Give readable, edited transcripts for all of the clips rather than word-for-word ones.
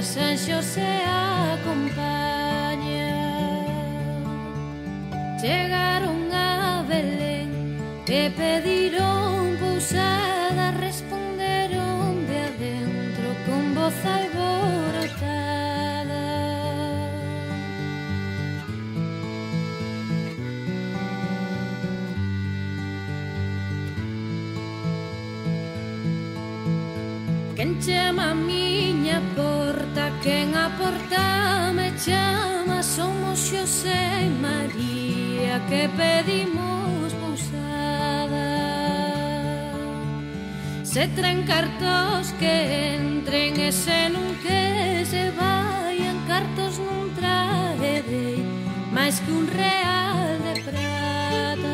San Xosé acompaña. Chegaron a Belén e pediron pousada, responderon de adentro con voz alborotada. Quen chama a miña porta, quen a porta me chama, somos Xosé e María que pedimos pousada. Se traen cartos que entren e se non que se vayan, cartos non traerei máis que un real de prata.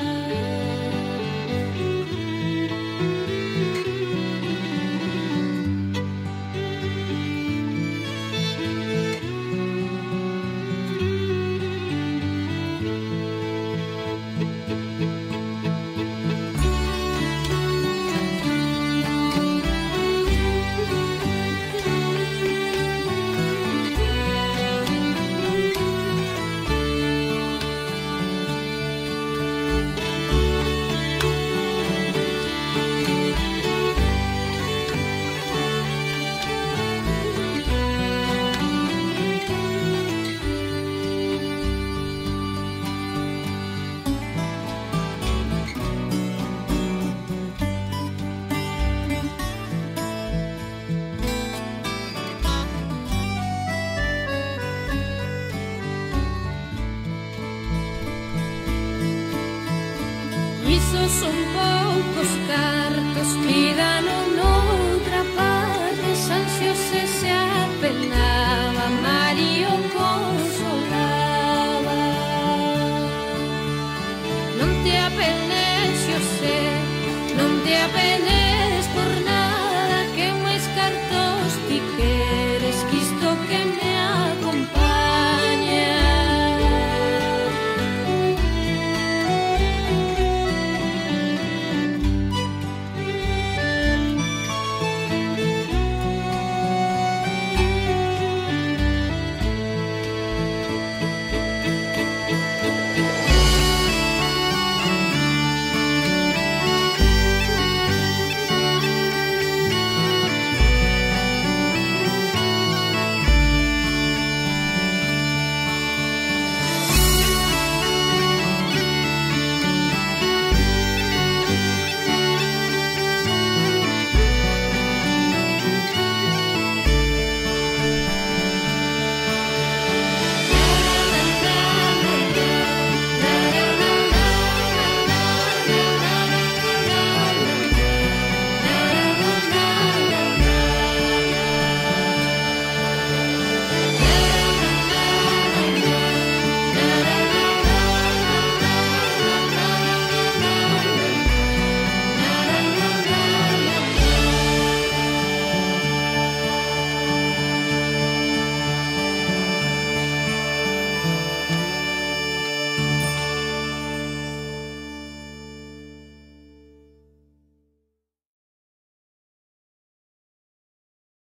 Iso son poucos cartos, pídano noutra parte. San Xosé se apenaba, María o consolaba. Non te apenes, Xosé, non te apenes.